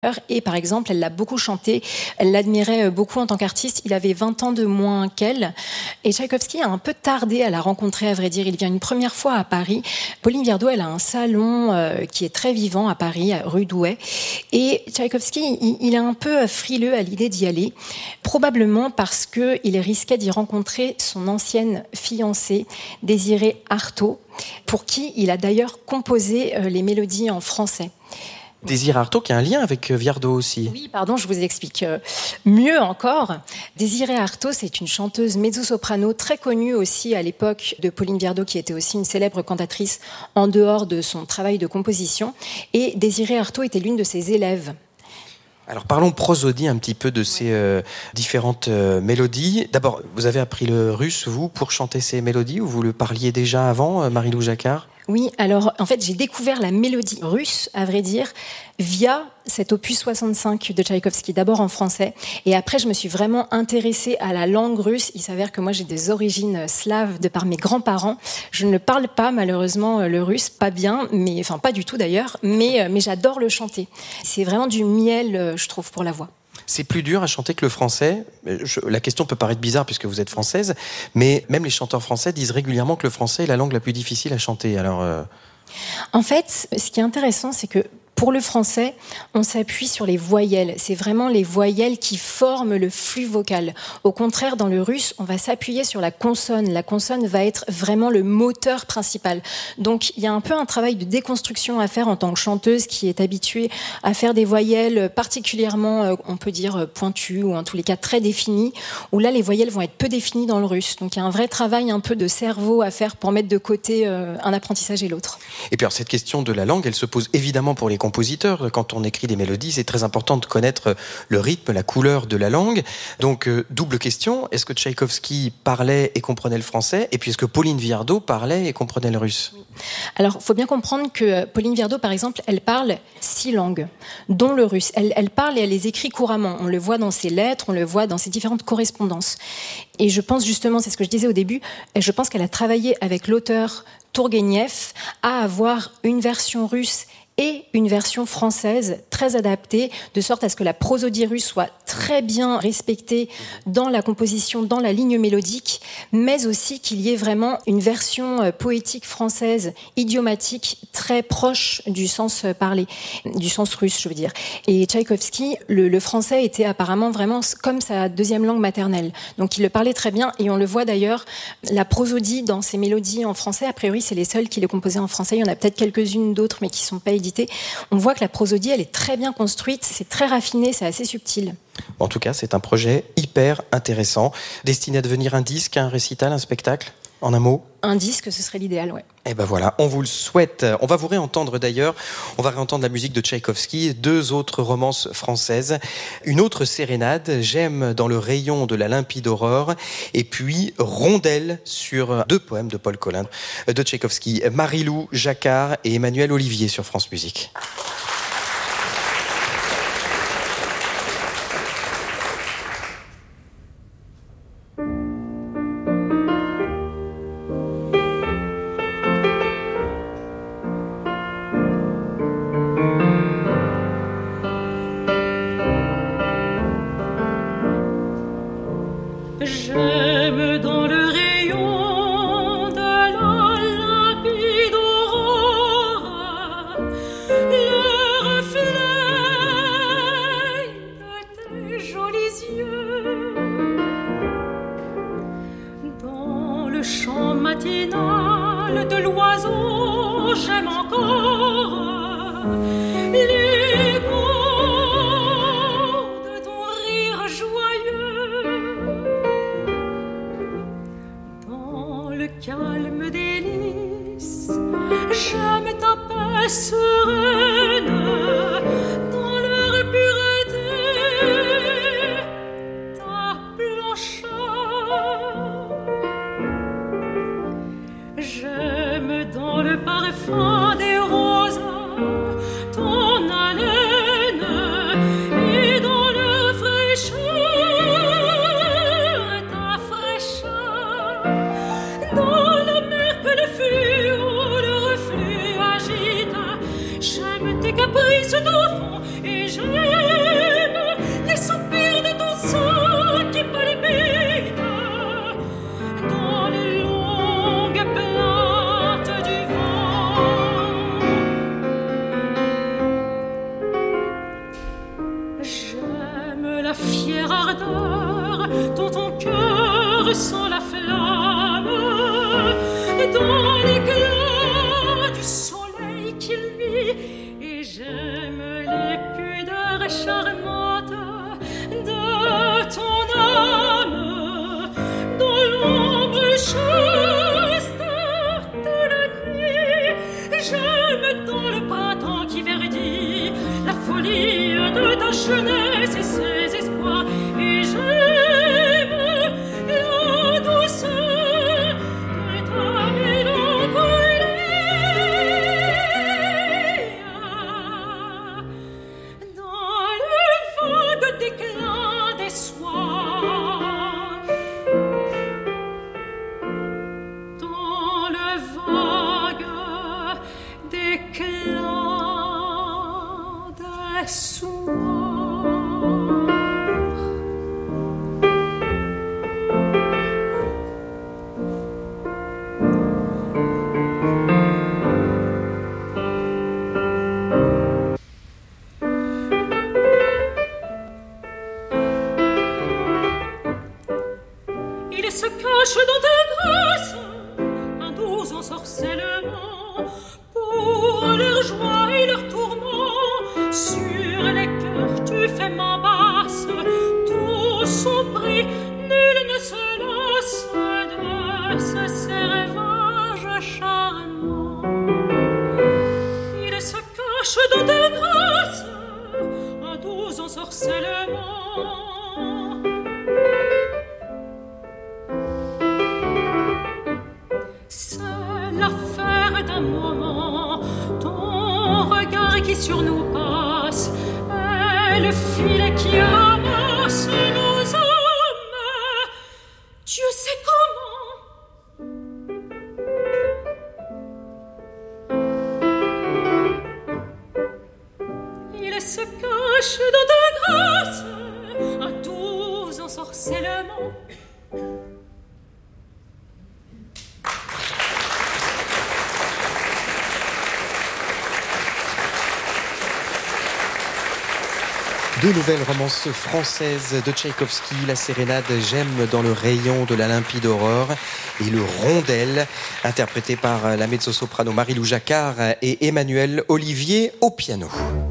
Et par exemple, elle l'a beaucoup chanté, elle l'admirait beaucoup en tant qu'artiste. Il avait 20 ans de moins qu'elle. Et Tchaïkovski a un peu tardé à la rencontrer, à vrai dire. Il vient une première fois à Paris. Pauline Viardot, elle a un salon qui est très vivant à Paris, rue Douai. Et Tchaïkovski, il est un peu frileux à l'idée d'y aller, probablement parce qu'il risquait d'y rencontrer son ancienne fiancée, Désirée Arthaud, pour qui il a d'ailleurs composé les mélodies en français. Désirée Arthaud qui a un lien avec Viardot aussi. Oui, pardon, je vous explique mieux encore. Désirée Arthaud, c'est une chanteuse mezzo-soprano très connue aussi à l'époque de Pauline Viardot, qui était aussi une célèbre cantatrice en dehors de son travail de composition. Et Désirée Arthaud était l'une de ses élèves. Alors parlons prosodie un petit peu de ces différentes mélodies. D'abord, vous avez appris le russe, vous, pour chanter ces mélodies, ou vous le parliez déjà avant, Marie-Lou Jacquard ? Oui, alors en fait j'ai découvert la mélodie russe, à vrai dire, via cet opus 65 de Tchaïkovski, d'abord en français, et après je me suis vraiment intéressée à la langue russe. Il s'avère que moi j'ai des origines slaves de par mes grands-parents. Je ne parle pas malheureusement le russe, pas bien, enfin pas du tout d'ailleurs, mais j'adore le chanter. C'est vraiment du miel, je trouve, pour la voix. C'est plus dur à chanter que le français. La question peut paraître bizarre puisque vous êtes française, mais même les chanteurs français disent régulièrement que le français est la langue la plus difficile à chanter. Alors, En fait, ce qui est intéressant, c'est que pour le français, on s'appuie sur les voyelles. C'est vraiment les voyelles qui forment le flux vocal. Au contraire, dans le russe, on va s'appuyer sur la consonne. La consonne va être vraiment le moteur principal. Donc, il y a un peu un travail de déconstruction à faire en tant que chanteuse qui est habituée à faire des voyelles particulièrement, on peut dire, pointues ou en tous les cas très définies, où là, les voyelles vont être peu définies dans le russe. Donc, il y a un vrai travail un peu de cerveau à faire pour mettre de côté un apprentissage et l'autre. Et puis alors, cette question de la langue, elle se pose évidemment pour les compositeurs. Quand on écrit des mélodies, c'est très important de connaître le rythme, la couleur de la langue. Donc, double question, est-ce que Tchaïkovski parlait et comprenait le français ? Et puis, est-ce que Pauline Viardot parlait et comprenait le russe ? Alors, il faut bien comprendre que Pauline Viardot, par exemple, elle parle 6 langues, dont le russe. Elle parle et elle les écrit couramment. On le voit dans ses lettres, on le voit dans ses différentes correspondances. Et je pense justement, c'est ce que je disais au début, je pense qu'elle a travaillé avec l'auteur Tourguenieff à avoir une version russe et une version française très adaptée, de sorte à ce que la prosodie russe soit très bien respectée dans la composition, dans la ligne mélodique, mais aussi qu'il y ait vraiment une version poétique française, idiomatique, très proche du sens parlé, du sens russe, je veux dire. Et Tchaïkovski, le français était apparemment vraiment comme sa deuxième langue maternelle. Donc il le parlait très bien, et on le voit d'ailleurs, la prosodie dans ses mélodies en français, a priori c'est les seules qui les composaient en français, il y en a peut-être quelques-unes d'autres, mais qui ne sont pas éditées. On voit que la prosodie, elle est très bien construite, c'est très raffiné, c'est assez subtil. En tout cas, c'est un projet hyper intéressant, destiné à devenir un disque, un récital, un spectacle, en un mot. Un disque, ce serait l'idéal, ouais. Et ben voilà, on vous le souhaite. On va vous réentendre d'ailleurs, on va réentendre la musique de Tchaïkovski, 2 autres romances françaises, une autre sérénade, J'aime dans le rayon de la limpide aurore, et puis Rondelle sur 2 poèmes de Paul Colin de Tchaïkovski, Marie-Lou Jacquard et Emmanuel Olivier sur France Musique. J'aime dans le rayon de la limpide aurore le reflet de tes jolis yeux. Dans le chant matinal de l'oiseau, j'aime encore l'écho de ton rire joyeux. Dans le calme des lys, j'aime ta paix sereine. Dans leur pureté, ta blancheur. J'aime dans le parfum des roses ton la fière ardeur dont ton cœur ressent la flamme, dans l'éclat du soleil qui luit, et j'aime les pudeurs charmantes de ton âme, dans l'ombre chaste de la nuit. J'aime dans le printemps qui verdit la folie de ta jeunesse et ses espoirs, et j'aime la douceur de ta mélancolie. Dans le vague déclin des soirs, dans le vague déclin des soirs. Il se cache dans ta grâce un doux ensorcellement pour leur joie et leur tourment. Sur les cœurs tu fais main basse, tout son prix, nul ne se lasse de ce servage charmant. Il se cache dans ta grâce un doux ensorcellement d'un moment, ton regard qui sur nous passe est le filet qui ramasse nos âmes. Dieu sait comment. Il se cache dans ta grâce un doux ensorcellement. Deux nouvelles romances françaises de Tchaïkovski, la sérénade J'aime dans le rayon de la limpide aurore et le Rondel, interprété par la mezzo-soprano Marie-Lou Jacquard et Emmanuel Olivier au piano.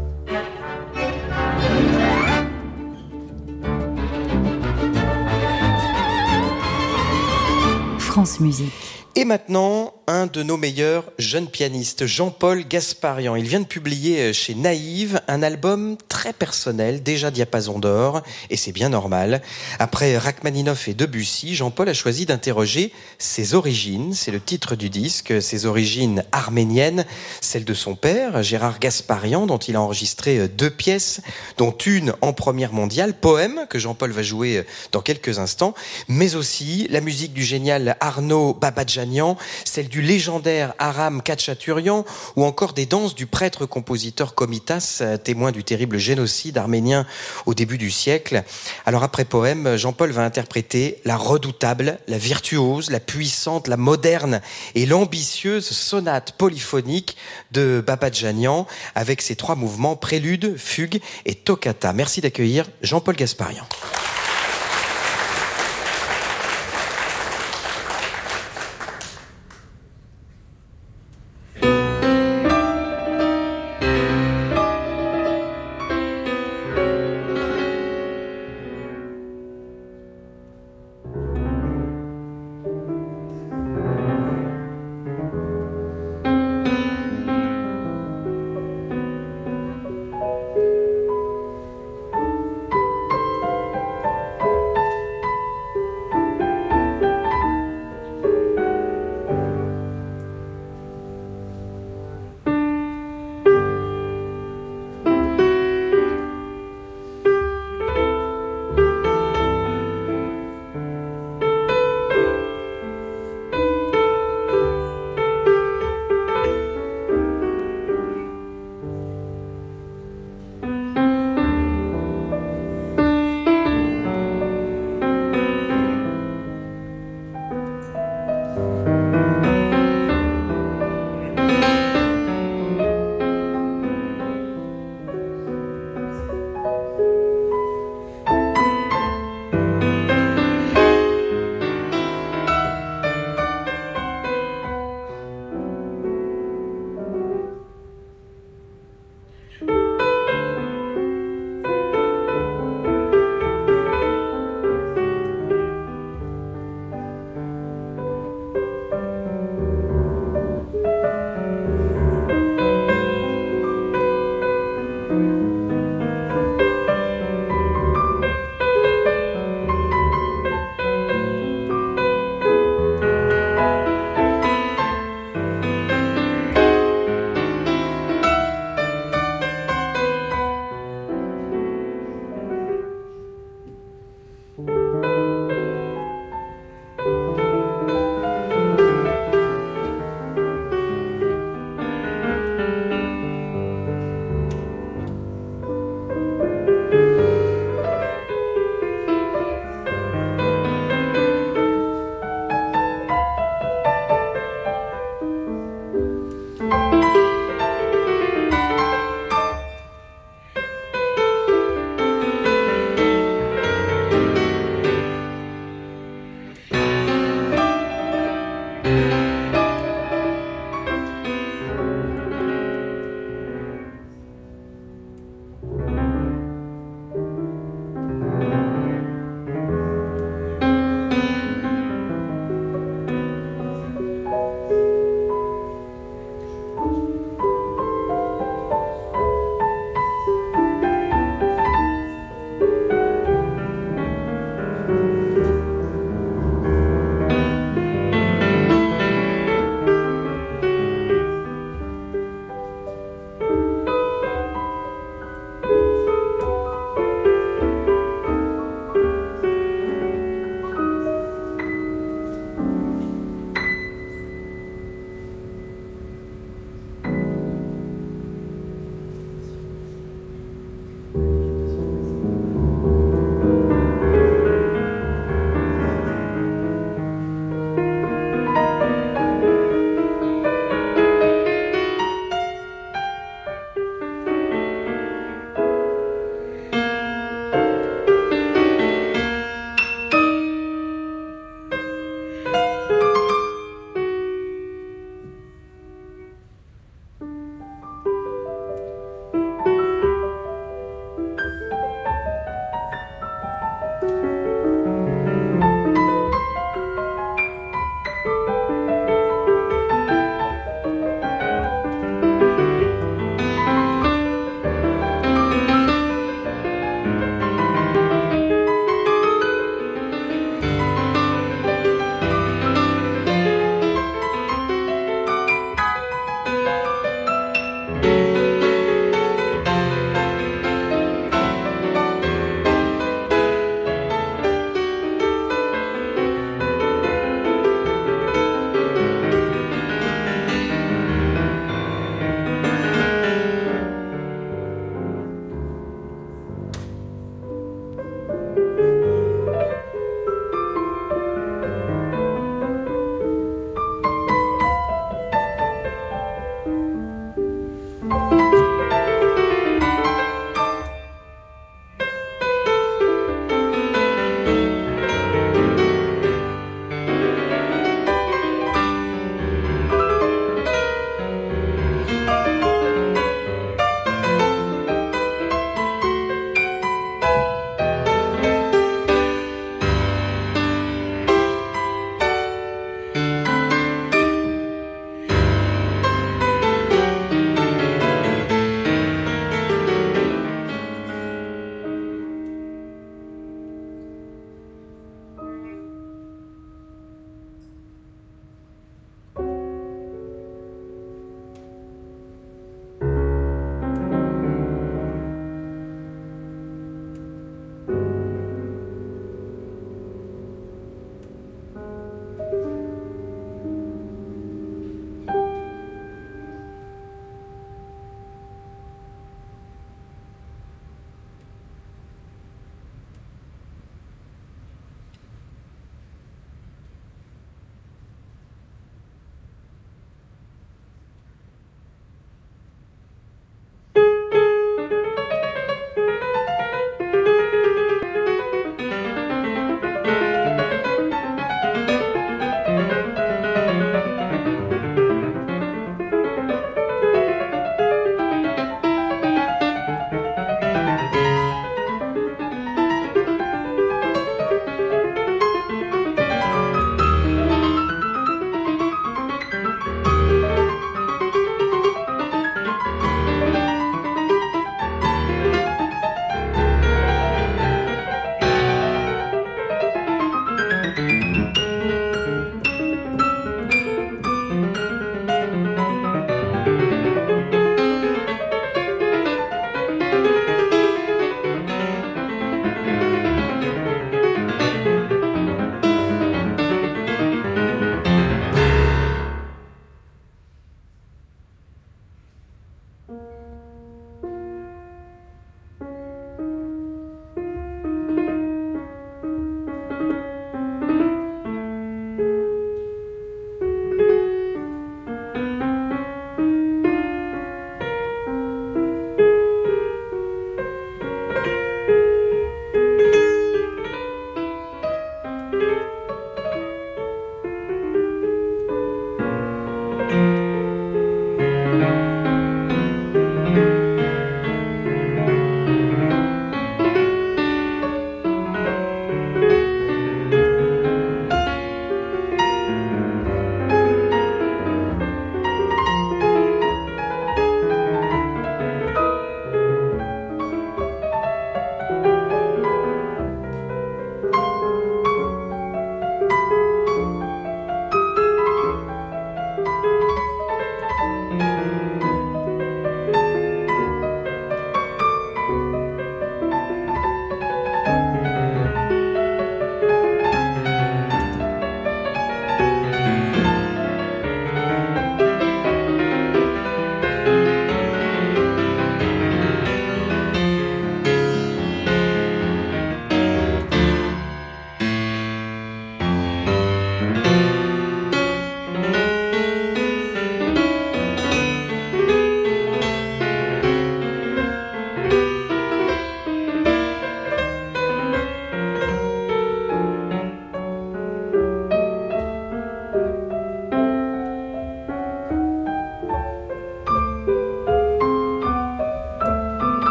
France Musique. Et maintenant, un de nos meilleurs jeunes pianistes, Jean-Paul Gasparian. Il vient de publier chez Naïve un album très personnel, déjà diapason d'or, et c'est bien normal. Après Rachmaninoff et Debussy, Jean-Paul a choisi d'interroger ses origines. C'est le titre du disque, ses origines arméniennes, celles de son père, Gérard Gasparian, dont il a enregistré 2 pièces, dont une en première mondiale, Poème, que Jean-Paul va jouer dans quelques instants, mais aussi la musique du génial Arnaud Babadjanian, celle du légendaire Aram Khatchaturian ou encore des danses du prêtre-compositeur Komitas, témoin du terrible génocide arménien au début du siècle. Alors après Poème, Jean-Paul va interpréter la redoutable, la virtuose, la puissante, la moderne et l'ambitieuse sonate polyphonique de Babadjanian avec ses 3 mouvements prélude, fugue et toccata. Merci d'accueillir Jean-Paul Gasparian.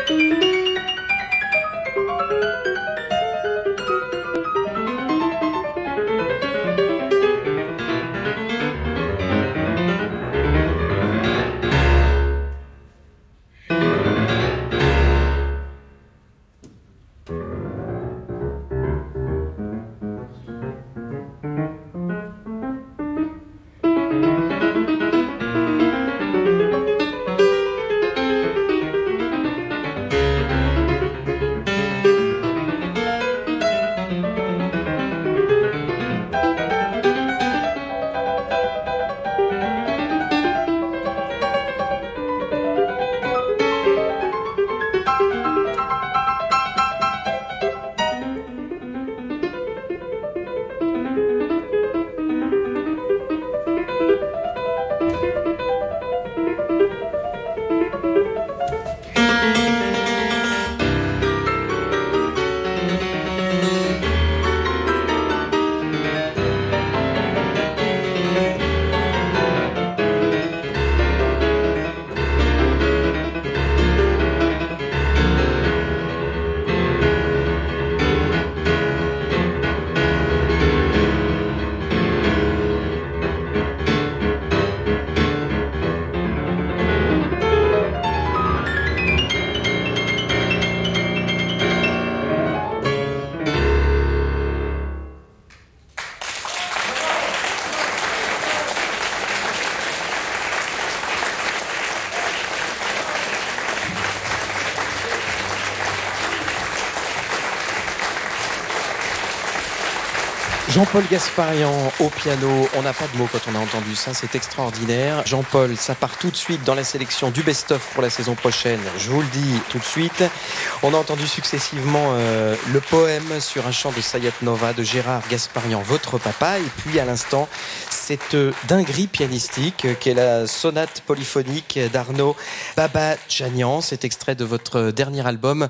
Jean-Paul Gasparian au piano, on n'a pas de mots quand on a entendu ça, c'est extraordinaire. Jean-Paul, ça part tout de suite dans la sélection du best-of pour la saison prochaine, je vous le dis tout de suite. On a entendu successivement le poème sur un chant de Sayat Nova de Gérard Gasparian, votre papa, et puis à l'instant, cette dinguerie pianistique qu'est la sonate polyphonique d'Arnaud Babadjanian. C'est extrait de votre dernier album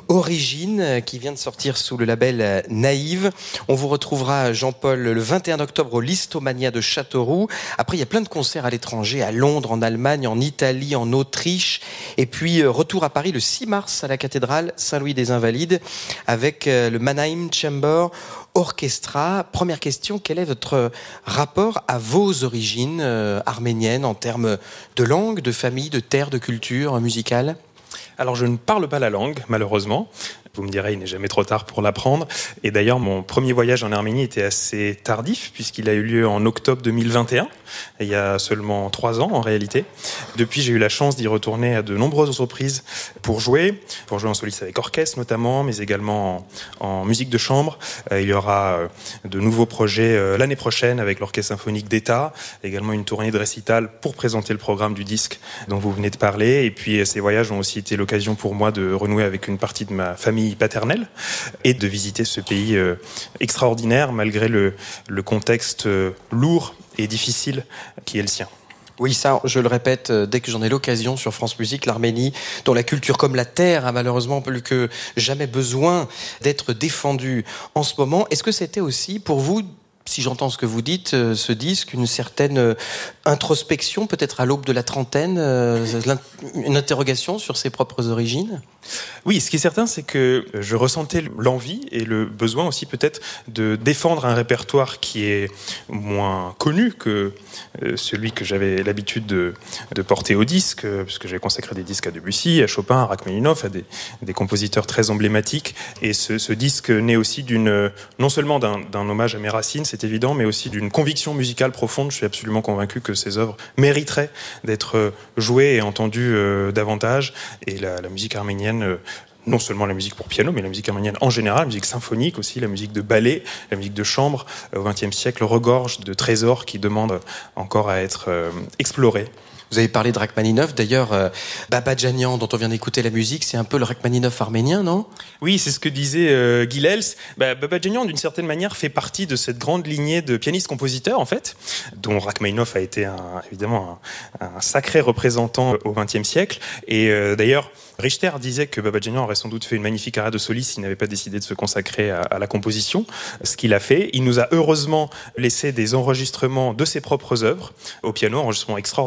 Origine qui vient de sortir sous le label Naïve. On vous retrouvera, Jean-Paul, le 21 octobre au Listomania de Châteauroux. Après, il y a plein de concerts à l'étranger, à Londres, en Allemagne, en Italie, en Autriche. Et puis, retour à Paris le 6 mars à la cathédrale Saint-Louis des Invalides avec le Mannheim Chamber Orchestra. Première question, quel est votre rapport à vos origines arméniennes en termes de langue, de famille, de terre, de culture musicale ? Alors, je ne parle pas la langue, malheureusement. Vous me direz, il n'est jamais trop tard pour l'apprendre. Et d'ailleurs, mon premier voyage en Arménie était assez tardif, puisqu'il a eu lieu en octobre 2021, il y a seulement 3 ans en réalité. Depuis, j'ai eu la chance d'y retourner à de nombreuses reprises pour jouer en soliste avec orchestre notamment, mais également en musique de chambre. Il y aura de nouveaux projets l'année prochaine avec l'Orchestre Symphonique d'État, également une tournée de récital pour présenter le programme du disque dont vous venez de parler. Et puis, ces voyages ont aussi été l'occasion pour moi de renouer avec une partie de ma famille paternelle et de visiter ce pays extraordinaire malgré le contexte lourd et difficile qui est le sien. Oui, ça, je le répète, dès que j'en ai l'occasion sur France Musique, l'Arménie, dont la culture comme la terre a malheureusement plus que jamais besoin d'être défendue en ce moment. Est-ce que c'était aussi pour vous, si j'entends ce que vous dites, ce disque, une certaine introspection, peut-être à l'aube de la trentaine, une interrogation sur ses propres origines ? Oui, ce qui est certain, c'est que je ressentais l'envie et le besoin aussi peut-être de défendre un répertoire qui est moins connu que celui que j'avais l'habitude de porter au disque, puisque j'avais consacré des disques à Debussy, à Chopin, à Rachmaninoff, à des compositeurs très emblématiques. Et ce disque naît aussi non seulement d'un hommage à mes racines, c'est évident, mais aussi d'une conviction musicale profonde. Je suis absolument convaincu que ces œuvres mériteraient d'être jouées et entendues davantage. Et la musique arménienne, non seulement la musique pour piano, mais la musique arménienne en général, la musique symphonique aussi, la musique de ballet, la musique de chambre, au XXe siècle, regorge de trésors qui demandent encore à être explorés. Vous avez parlé de Rachmaninoff, d'ailleurs, Babadjanian, dont on vient d'écouter la musique, c'est un peu le Rachmaninoff arménien, non ? Oui, c'est ce que disait Guy Lels. Babadjanian, d'une certaine manière, fait partie de cette grande lignée de pianistes-compositeurs, en fait, dont Rachmaninoff a été évidemment un sacré représentant au XXe siècle. Et d'ailleurs, Richter disait que Babadjanian aurait sans doute fait une magnifique carrière de soliste s'il n'avait pas décidé de se consacrer à la composition, ce qu'il a fait. Il nous a heureusement laissé des enregistrements de ses propres œuvres au piano, enregistrements extraordinaires qui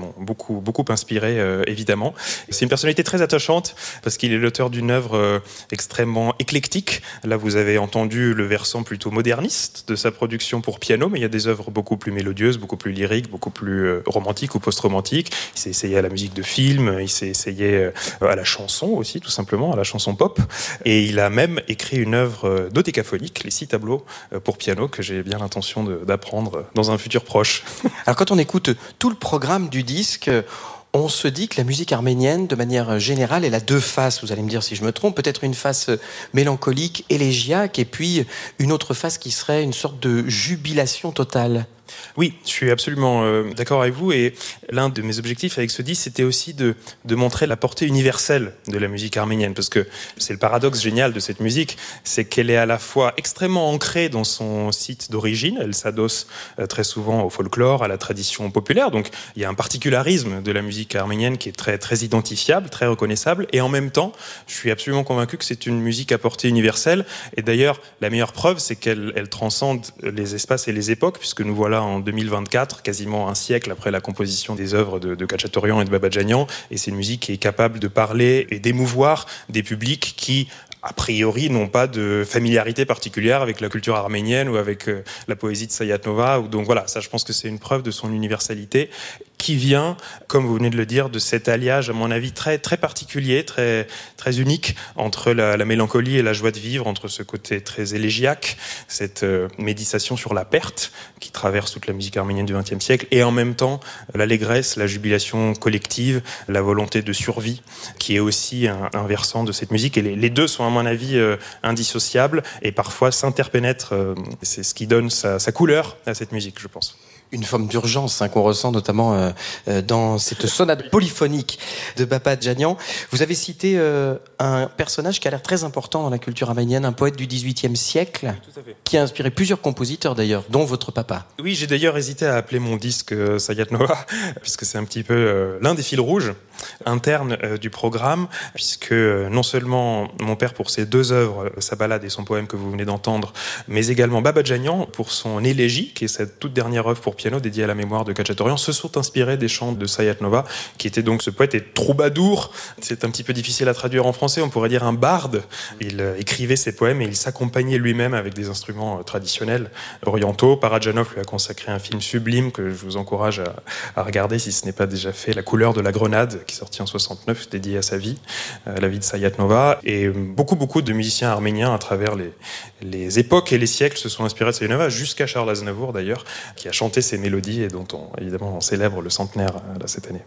m'ont beaucoup inspiré, évidemment. C'est une personnalité très attachante parce qu'il est l'auteur d'une œuvre extrêmement éclectique. Là, vous avez entendu le versant plutôt moderniste de sa production pour piano, mais il y a des œuvres beaucoup plus mélodieuses, beaucoup plus lyriques, beaucoup plus romantiques ou post-romantiques. Il s'est essayé à la musique de film, il s'est essayé à la chanson aussi, tout simplement, à la chanson pop. Et il a même écrit une œuvre dodécaphonique, les 6 tableaux pour piano, que j'ai bien l'intention d'apprendre dans un futur proche. Alors quand on écoute tout le programme du disque, on se dit que la musique arménienne, de manière générale, elle a 2 faces. Vous allez me dire si je me trompe. Peut-être une face mélancolique, élégiaque, et puis une autre face qui serait une sorte de jubilation totale. Oui, je suis absolument d'accord avec vous, et l'un de mes objectifs avec ce disque, c'était aussi de montrer la portée universelle de la musique arménienne, parce que c'est le paradoxe génial de cette musique, c'est qu'elle est à la fois extrêmement ancrée dans son site d'origine, elle s'adosse très souvent au folklore, à la tradition populaire, donc il y a un particularisme de la musique arménienne qui est très, très identifiable, très reconnaissable, et en même temps, je suis absolument convaincu que c'est une musique à portée universelle, et d'ailleurs, la meilleure preuve, c'est qu'elle transcende les espaces et les époques, puisque nous voilà en 2024, quasiment un siècle après la composition des œuvres de Khatchatorian et de Babadjanian, et c'est une musique qui est capable de parler et d'émouvoir des publics qui, a priori, n'ont pas de familiarité particulière avec la culture arménienne ou avec la poésie de Sayat-Nova. Donc voilà, ça je pense que c'est une preuve de son universalité qui vient, comme vous venez de le dire, de cet alliage, à mon avis, très, très particulier, très, très unique entre la mélancolie et la joie de vivre, entre ce côté très élégiaque, cette méditation sur la perte qui traverse toute la musique arménienne du XXe siècle, et en même temps l'allégresse, la jubilation collective, la volonté de survie, qui est aussi un versant de cette musique. Et les deux sont, à mon avis, indissociables et parfois s'interpénètrent. C'est ce qui donne sa couleur à cette musique, je pense. Une forme d'urgence qu'on ressent notamment dans cette sonate polyphonique de Babadjanian. Vous avez cité un personnage qui a l'air très important dans la culture arménienne, un poète du XVIIIe siècle, qui a inspiré plusieurs compositeurs d'ailleurs, dont votre papa. Oui, j'ai d'ailleurs hésité à appeler mon disque Sayat-Nova, puisque c'est un petit peu l'un des fils rouges internes du programme, puisque non seulement mon père pour ses 2 œuvres, sa ballade et son poème que vous venez d'entendre, mais également Babadjanian pour son élégie, qui est sa toute dernière œuvre pour piano dédiée à la mémoire de Khatchatorian, se sont inspirés des chants de Sayat-Nova, qui était donc ce poète et troubadour. C'est un petit peu difficile à traduire en français, on pourrait dire un barde. Il écrivait ses poèmes et il s'accompagnait lui-même avec des instruments traditionnels orientaux. Paradjanov lui a consacré un film sublime que je vous encourage à regarder si ce n'est pas déjà fait, La couleur de la grenade, qui est sorti en 69, dédié à sa vie, la vie de Sayat-Nova. Et beaucoup de musiciens arméniens à travers les époques et les siècles se sont inspirés de Sayat-Nova, jusqu'à Charles Aznavour d'ailleurs, qui a chanté ces mélodies et dont évidemment on célèbre le centenaire cette année.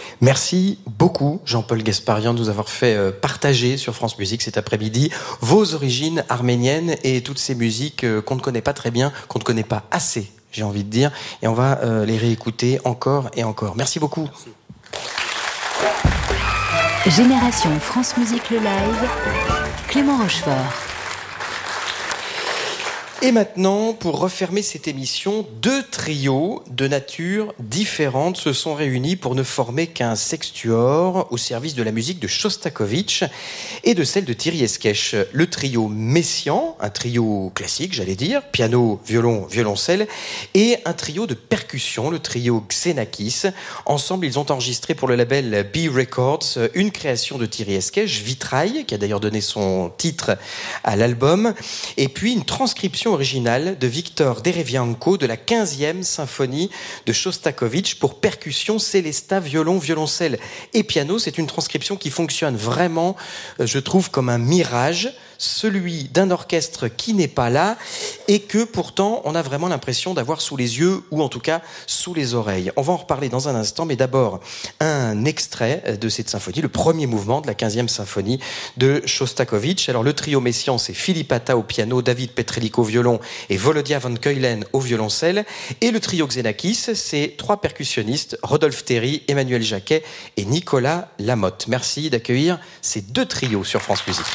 Merci beaucoup Jean-Paul Gasparian de nous avoir fait partager sur France Musique cet après-midi vos origines arméniennes et toutes ces musiques qu'on ne connaît pas très bien, qu'on ne connaît pas assez, j'ai envie de dire, et on va les réécouter encore et encore. Merci beaucoup. Merci. Génération France Musique le live, Clément Rochefort. Et maintenant, pour refermer cette émission, 2 trios de nature différente se sont réunis pour ne former qu'un sextuor au service de la musique de Shostakovich et de celle de Thierry Esquèche. Le trio Messiaen, un trio classique, j'allais dire, piano, violon, violoncelle, et un trio de percussion, le trio Xenakis. Ensemble, ils ont enregistré pour le label B Records une création de Thierry Esquèche, Vitrail, qui a d'ailleurs donné son titre à l'album, et puis une transcription originale de Victor Derevianko de la 15e symphonie de Shostakovich pour percussion, célesta, violon, violoncelle et piano. C'est une transcription qui fonctionne vraiment, je trouve, comme un mirage, celui d'un orchestre qui n'est pas là et que pourtant on a vraiment l'impression d'avoir sous les yeux ou en tout cas sous les oreilles. On va en reparler dans un instant, mais d'abord un extrait de cette symphonie, le premier mouvement de la 15e symphonie de Shostakovich. Alors le trio Messiaen, c'est Philippe Atta au piano, David Petrelik au violon et Volodya Van Keulen au violoncelle, et le trio Xenakis, c'est 3 percussionnistes, Rodolphe Théry, Emmanuel Jacquet et Nicolas Lamotte. Merci d'accueillir ces 2 trios sur France Musique.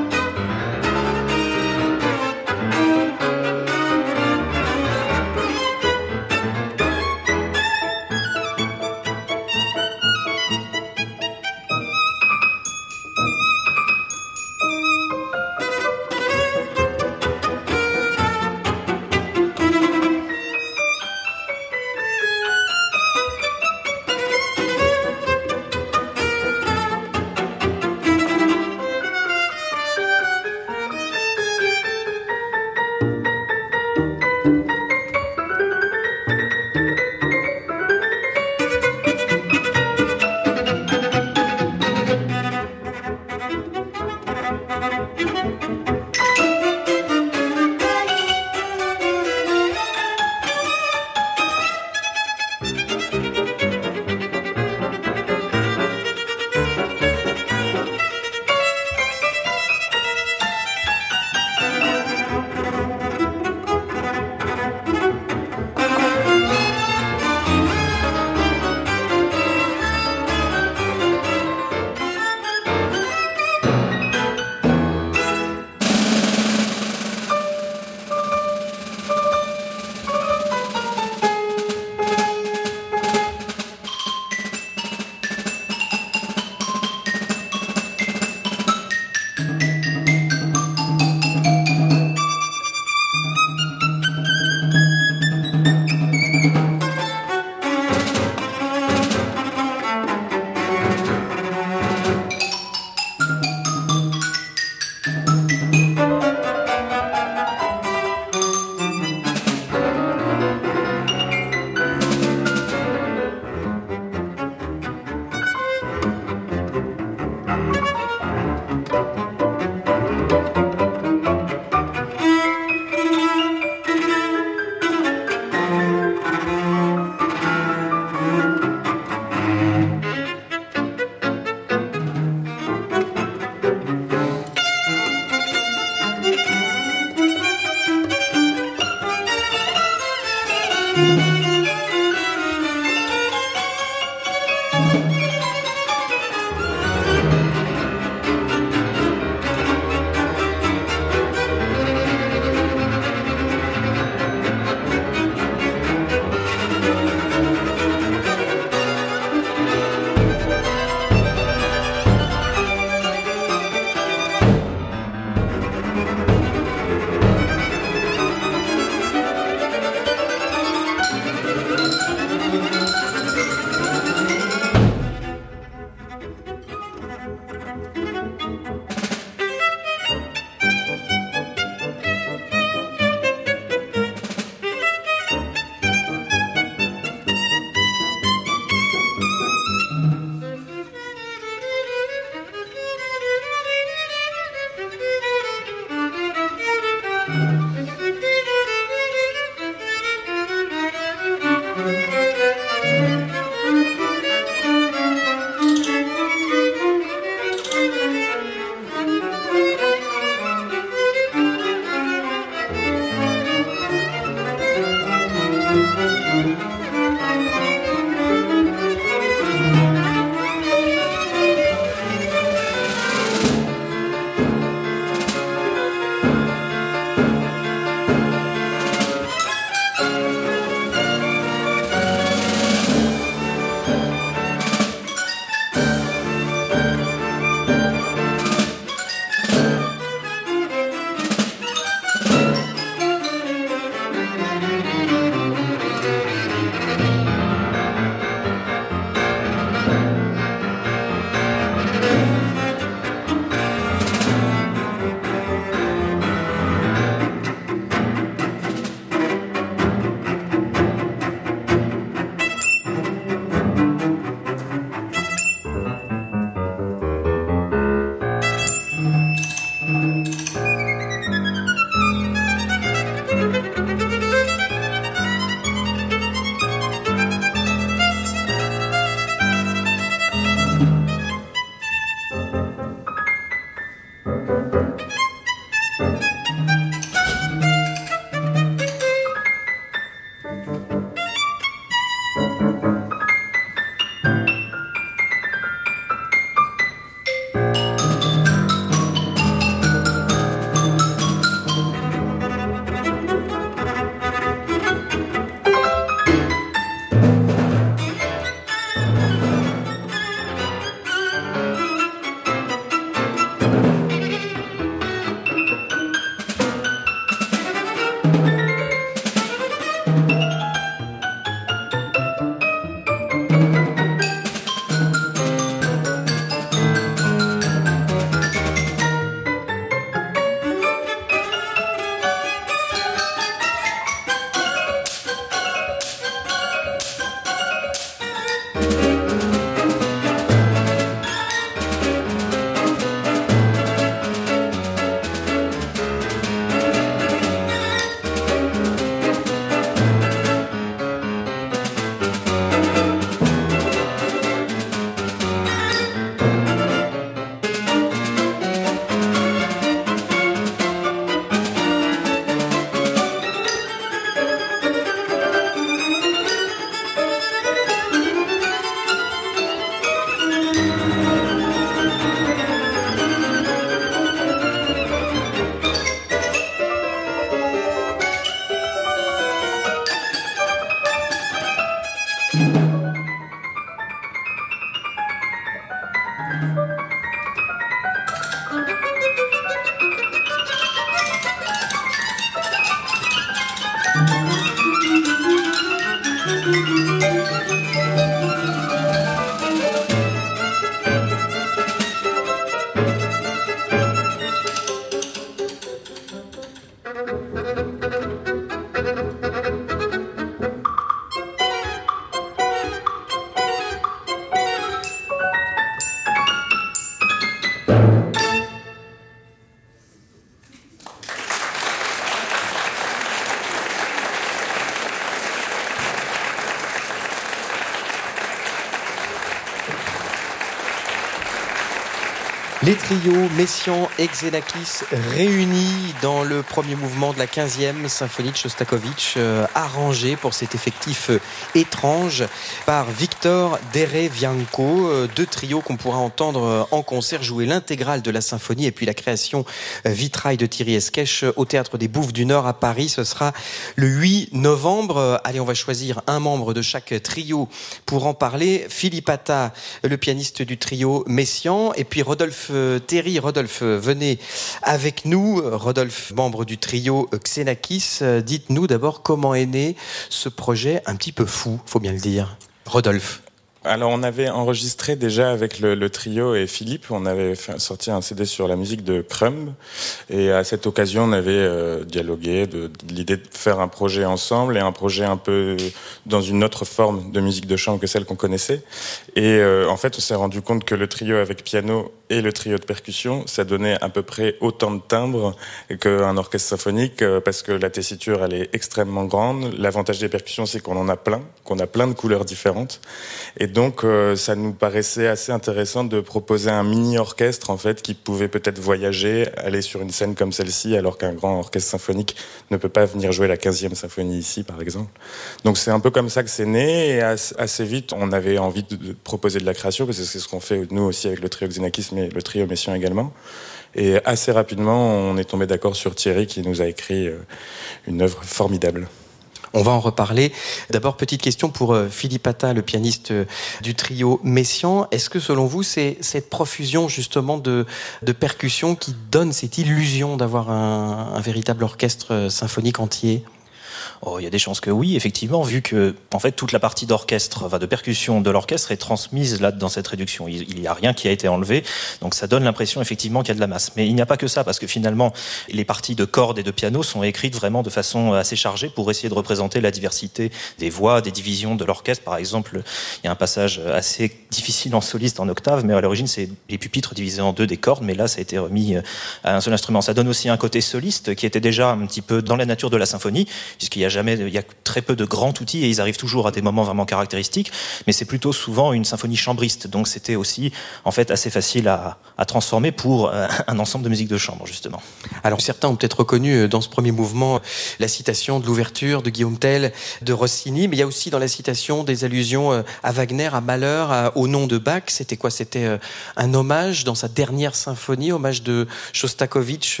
Les trios Messiaen et Xenakis réunis dans le premier mouvement de la 15e symphonie de Shostakovich, arrangé pour cet effectif étrange par Victor Derevianko. Deux trios qu'on pourra entendre en concert jouer l'intégrale de la symphonie et puis la création vitrail de Thierry Esquèche au Théâtre des Bouffes du Nord à Paris. Ce sera le 8 novembre. Allez, on va choisir un membre de chaque trio pour en parler. Philippe Attah, le pianiste du trio Messiaen, et puis Rodolphe Terry. Rodolphe, venez avec nous. Rodolphe, membre du trio Xenakis. Dites-nous d'abord comment est né ce projet un petit peu fou, faut bien le dire. Rodolphe. Alors on avait enregistré déjà avec le trio et Philippe, on avait sorti un CD sur la musique de Crumb, et à cette occasion on avait dialogué de l'idée de faire un projet ensemble, et un projet un peu dans une autre forme de musique de chambre que celle qu'on connaissait. Et en fait on s'est rendu compte que le trio avec piano et le trio de percussion, ça donnait à peu près autant de timbres qu'un orchestre symphonique, parce que la tessiture elle est extrêmement grande. L'avantage des percussions, c'est qu'on en a plein, qu'on a plein de couleurs différentes, et donc ça nous paraissait assez intéressant de proposer un mini-orchestre en fait qui pouvait peut-être voyager, aller sur une scène comme celle-ci, alors qu'un grand orchestre symphonique ne peut pas venir jouer la 15e symphonie ici par exemple. Donc c'est un peu comme ça que c'est né, et assez vite on avait envie de proposer de la création, parce que c'est ce qu'on fait nous aussi avec le trio Xenakis, mais le trio Messiaen également. Et assez rapidement on est tombé d'accord sur Thierry qui nous a écrit une œuvre formidable. On va en reparler. D'abord, petite question pour Philippe Attah, le pianiste du trio Messiaen. Est-ce que, selon vous, c'est cette profusion, justement, de percussions qui donne cette illusion d'avoir un véritable orchestre symphonique entier ? Oh, il y a des chances que oui, effectivement, vu que en fait toute la partie d'orchestre, de percussion de l'orchestre est transmise là dans cette réduction. Il n'y a rien qui a été enlevé, donc ça donne l'impression effectivement qu'il y a de la masse. Mais il n'y a pas que ça, parce que finalement les parties de cordes et de piano sont écrites vraiment de façon assez chargée pour essayer de représenter la diversité des voix, des divisions de l'orchestre. Par exemple, il y a un passage assez difficile en soliste en octave, mais à l'origine c'est les pupitres divisés en deux des cordes, mais là ça a été remis à un seul instrument. Ça donne aussi un côté soliste qui était déjà un petit peu dans la nature de la symphonie, puisqu'il y a très peu de grands outils et ils arrivent toujours à des moments vraiment caractéristiques, mais c'est plutôt souvent une symphonie chambriste, donc c'était aussi en fait assez facile à transformer pour un ensemble de musique de chambre justement. Alors certains ont peut-être reconnu dans ce premier mouvement la citation de l'ouverture de Guillaume Tell, de Rossini, mais il y a aussi dans la citation des allusions à Wagner, à Mahler, au nom de Bach. C'était quoi ? C'était un hommage dans sa dernière symphonie, hommage de Shostakovich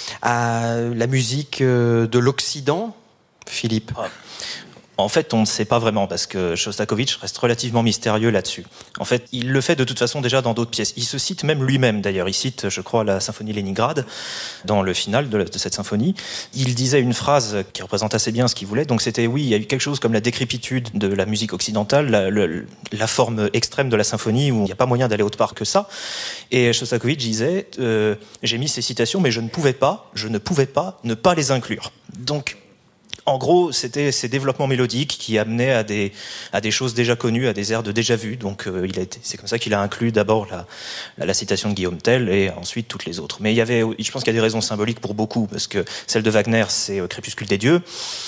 à la musique de l'Occident. Philippe. En fait, on ne sait pas vraiment, parce que Shostakovich reste relativement mystérieux là-dessus. En fait, il le fait de toute façon déjà dans d'autres pièces. Il se cite même lui-même, d'ailleurs. Il cite, je crois, la symphonie Leningrad, dans le final de cette symphonie. Il disait une phrase qui représente assez bien ce qu'il voulait. Donc c'était, oui, il y a eu quelque chose comme la décrépitude de la musique occidentale, la forme extrême de la symphonie, où il n'y a pas moyen d'aller autre part que ça. Et Shostakovich disait, j'ai mis ces citations, mais je ne pouvais pas ne pas les inclure. Donc, en gros, c'était ces développements mélodiques qui amenaient à des choses déjà connues, à des airs de déjà vues. Donc, c'est comme ça qu'il a inclus d'abord la citation de Guillaume Tell et ensuite toutes les autres. Mais je pense qu'il y a des raisons symboliques pour beaucoup, parce que celle de Wagner, c'est Crépuscule des dieux.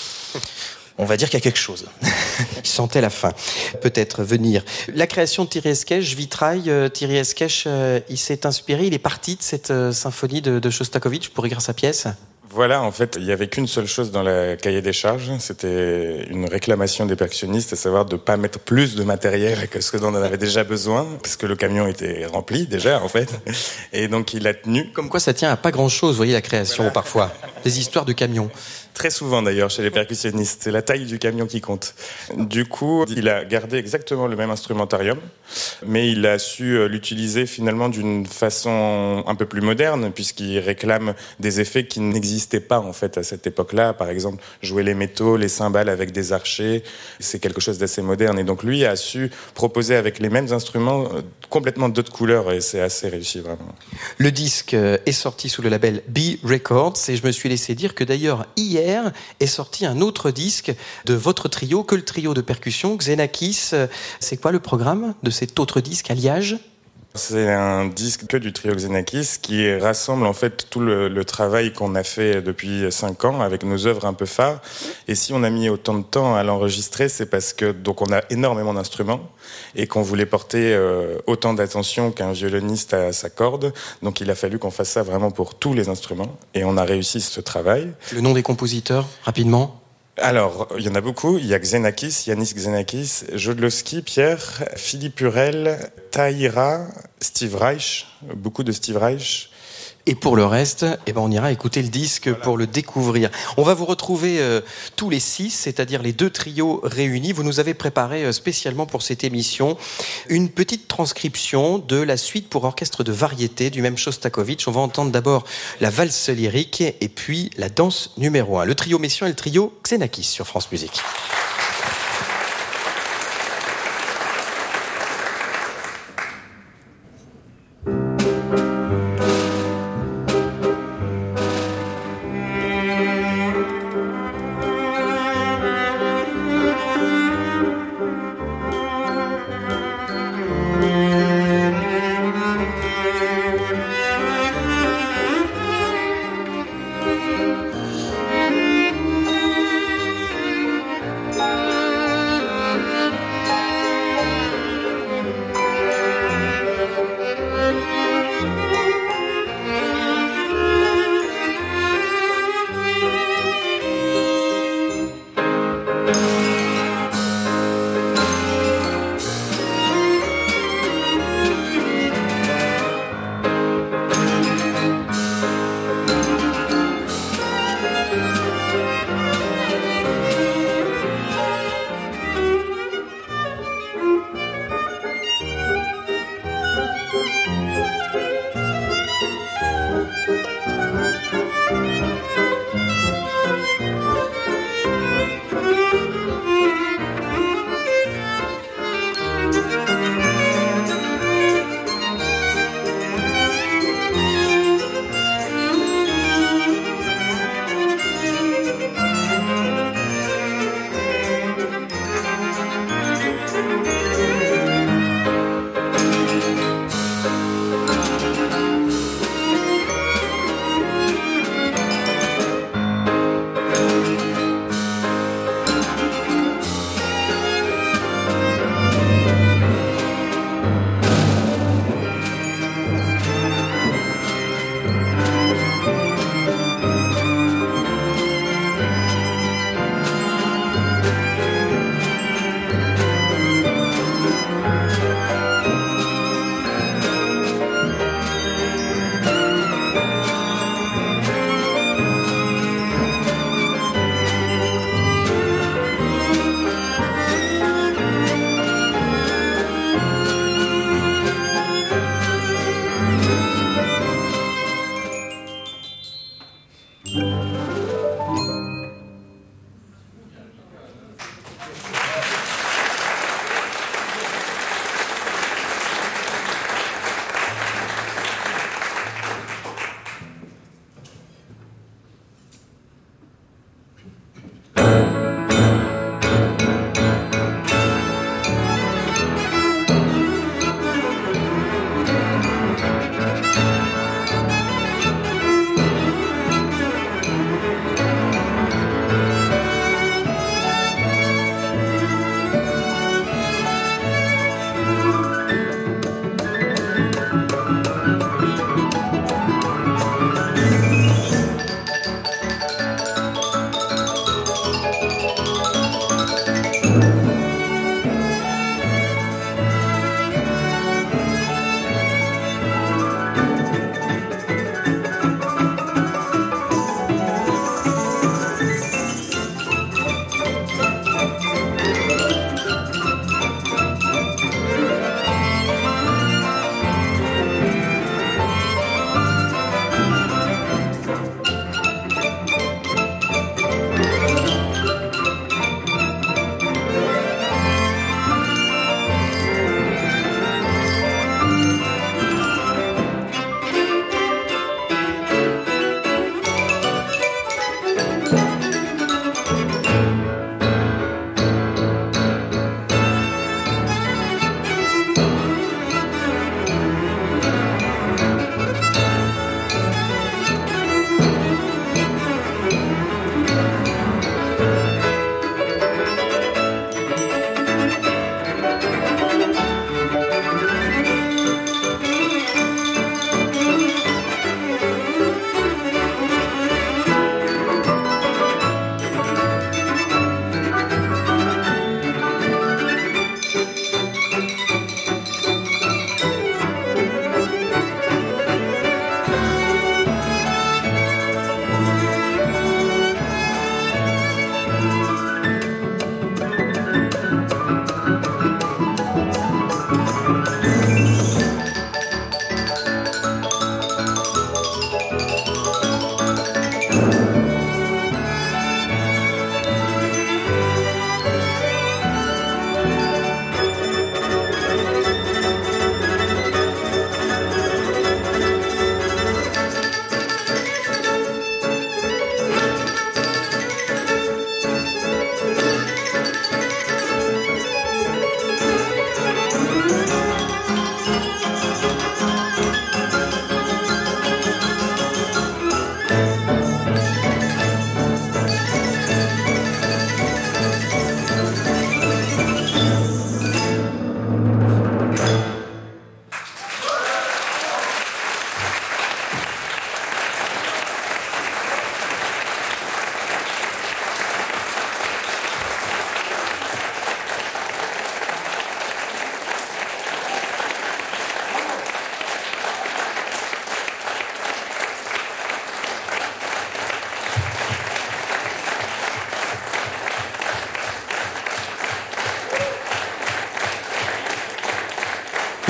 On va dire qu'il y a quelque chose. Il sentait la fin, peut-être venir. La création de Thierry Esquèche, Vitrail, Thierry Esquèche, il s'est inspiré, il est parti de cette symphonie de Shostakovich pour écrire sa pièce. Voilà, en fait, il n'y avait qu'une seule chose dans le cahier des charges, c'était une réclamation des percussionnistes, à savoir de ne pas mettre plus de matériel que ce dont on avait déjà besoin, parce que le camion était rempli déjà, en fait. Et donc, il a tenu. Comme quoi, ça tient à pas grand-chose, vous voyez, la création, voilà. Parfois. Des histoires de camions. Très souvent d'ailleurs chez les percussionnistes, c'est la taille du camion qui compte. Du coup, il a gardé exactement le même instrumentarium, mais il a su l'utiliser finalement d'une façon un peu plus moderne, puisqu'il réclame des effets qui n'existaient pas en fait à cette époque-là. Par exemple, jouer les métaux, les cymbales avec des archets, c'est quelque chose d'assez moderne. Et donc lui a su proposer avec les mêmes instruments complètement d'autres couleurs, et c'est assez réussi vraiment. Le disque est sorti sous le label B Records, et je me suis laissé dire que d'ailleurs hier est sorti un autre disque de votre trio, que le trio de percussion, Xenakis. C'est quoi le programme de cet autre disque, Alliage ? C'est un disque que du trio Xenakis qui rassemble en fait tout le travail qu'on a fait depuis 5 ans avec nos œuvres un peu phares. Et si on a mis autant de temps à l'enregistrer, c'est parce que donc on a énormément d'instruments et qu'on voulait porter autant d'attention qu'un violoniste à sa corde. Donc il a fallu qu'on fasse ça vraiment pour tous les instruments et on a réussi ce travail. Le nom des compositeurs, rapidement? Alors, il y en a beaucoup. Il y a Xenakis, Yanis Xenakis, Jodlowski, Pierre, Philippe Hurel, Tahira, Steve Reich, beaucoup de Steve Reich. Et pour le reste, on ira écouter le disque pour le découvrir. On va vous retrouver tous les 6, c'est-à-dire les 2 trios réunis. Vous nous avez préparé spécialement pour cette émission une petite transcription de la suite pour orchestre de variété du même Shostakovich. On va entendre d'abord la valse lyrique et puis la danse numéro 1. Le trio Messiaen et le trio Xenakis sur France Musique.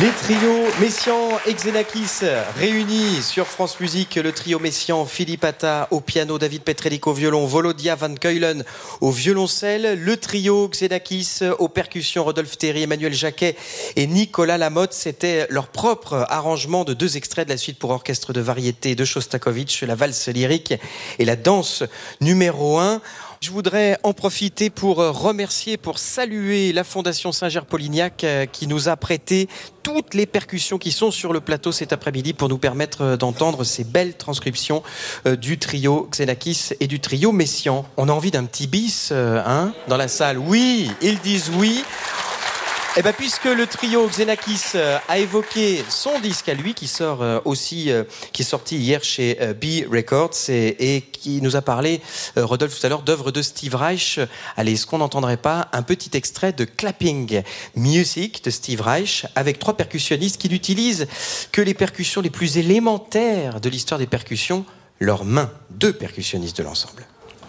Les trios Messiaen et Xenakis réunis sur France Musique. Le trio Messiaen, Philippe Attah au piano, David Petrellik au violon, Volodia Van Keulen au violoncelle. Le trio Xenakis aux percussions, Rodolphe Théry, Emmanuel Jacquet et Nicolas Lamotte. C'était leur propre arrangement de 2 extraits de la suite pour orchestre de variété de Shostakovich, la valse lyrique et la danse numéro 1. Je voudrais en profiter pour remercier, pour saluer la Fondation Saint-Ger-Polignac qui nous a prêté toutes les percussions qui sont sur le plateau cet après-midi pour nous permettre d'entendre ces belles transcriptions du trio Xenakis et du trio Messiaen. On a envie d'un petit bis, dans la salle. Oui, ils disent oui. Eh ben, puisque le trio Xenakis a évoqué son disque à lui, qui sort aussi, qui est sorti hier chez B Records et qui nous a parlé, Rodolphe tout à l'heure, d'œuvres de Steve Reich. Allez, est-ce qu'on n'entendrait pas un petit extrait de Clapping Music de Steve Reich avec 3 percussionnistes qui n'utilisent que les percussions les plus élémentaires de l'histoire des percussions, leurs mains. 2 percussionnistes de l'ensemble.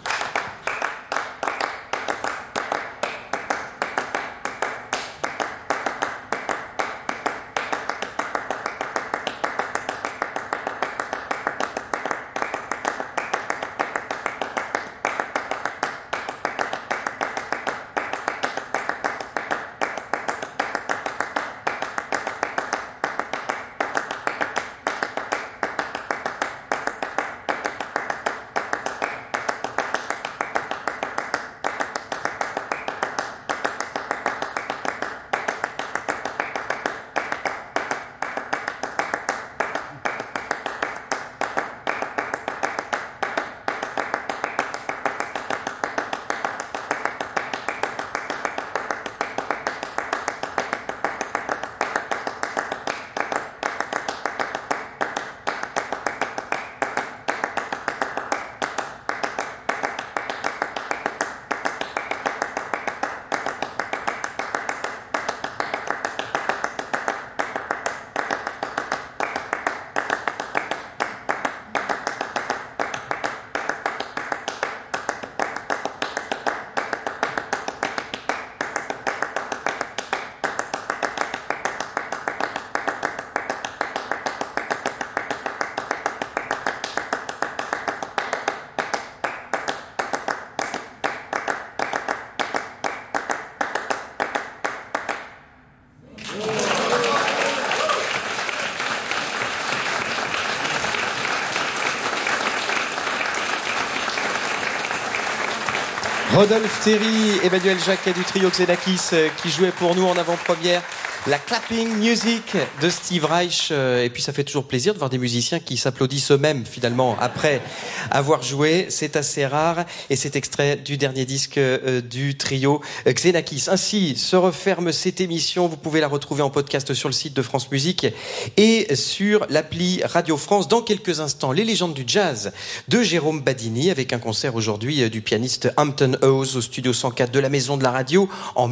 Rodolphe Théry, Emmanuel Jacquet du trio Xenakis qui jouait pour nous en avant-première la Clapping Music de Steve Reich. Et puis ça fait toujours plaisir de voir des musiciens qui s'applaudissent eux-mêmes finalement après avoir joué. C'est assez rare et c'est extrait du dernier disque du trio Xenakis. Ainsi se referme cette émission. Vous pouvez la retrouver en podcast sur le site de France Musique et sur l'appli Radio France. Dans quelques instants, les légendes du jazz de Jérôme Badini avec un concert aujourd'hui du pianiste Hampton Howes au studio 104 de la Maison de la Radio en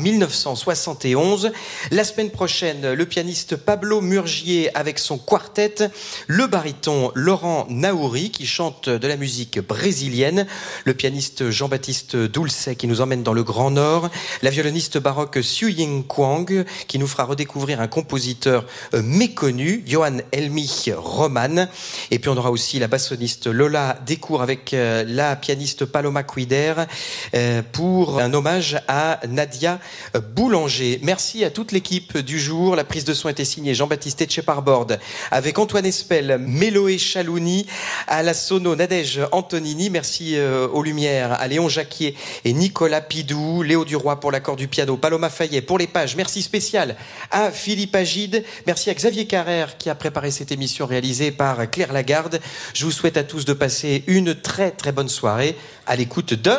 1971. La semaine prochaine, le pianiste Pablo Murgier avec son quartet, le baryton Laurent Naouri qui chante de la musique brésilienne, le pianiste Jean-Baptiste Dulce qui nous emmène dans le Grand Nord, la violoniste baroque Xu-Ying Kwang qui nous fera redécouvrir un compositeur méconnu, Johann Helmi Roman, et puis on aura aussi la bassoniste Lola Descours avec la pianiste Paloma Quider pour un hommage à Nadia Boulanger. Merci à toute l'équipe du jour. La prise de son était signée Jean-Baptiste Etcheparbord avec Antoine Espel, Méloé Chalouni, à la sono Nadège Antonini. Merci aux lumières à Léon Jacquier et Nicolas Pidou, Léo Duroy pour l'accord du piano, Paloma Fayet pour les pages. Merci spécial à Philippe Agide. Merci à Xavier Carrère qui a préparé cette émission réalisée par Claire Lagarde. Je vous souhaite à tous de passer une très très bonne soirée à l'écoute de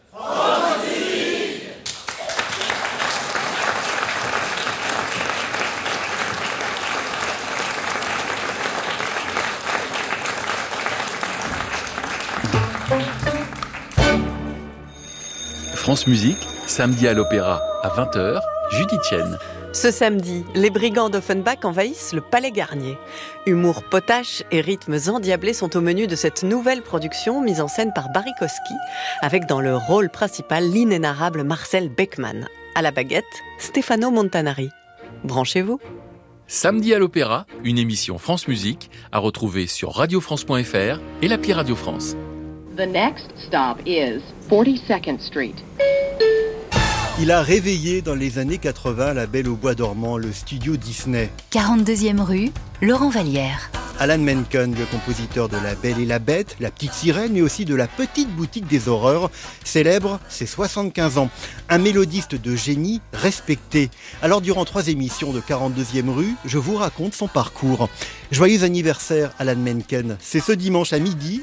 France Musique, samedi à l'Opéra, à 20h, Judith Chen. Ce samedi, les brigands d'Offenbach envahissent le Palais Garnier. Humour potache et rythmes endiablés sont au menu de cette nouvelle production mise en scène par Barry Kosky, avec dans le rôle principal l'inénarrable Marcel Beckman. À la baguette, Stefano Montanari. Branchez-vous. Samedi à l'Opéra, une émission France Musique à retrouver sur radiofrance.fr et l'appli Radio France. The next stop is 42nd Street. Il a réveillé dans les années 80 la Belle au Bois dormant, le studio Disney. 42e rue, Laurent Vallière. Alan Menken, le compositeur de La Belle et la Bête, La Petite Sirène, mais aussi de La Petite Boutique des Horreurs, célèbre ses 75 ans. Un mélodiste de génie respecté. Alors durant 3 émissions de 42e rue, je vous raconte son parcours. Joyeux anniversaire Alan Menken. C'est ce dimanche à midi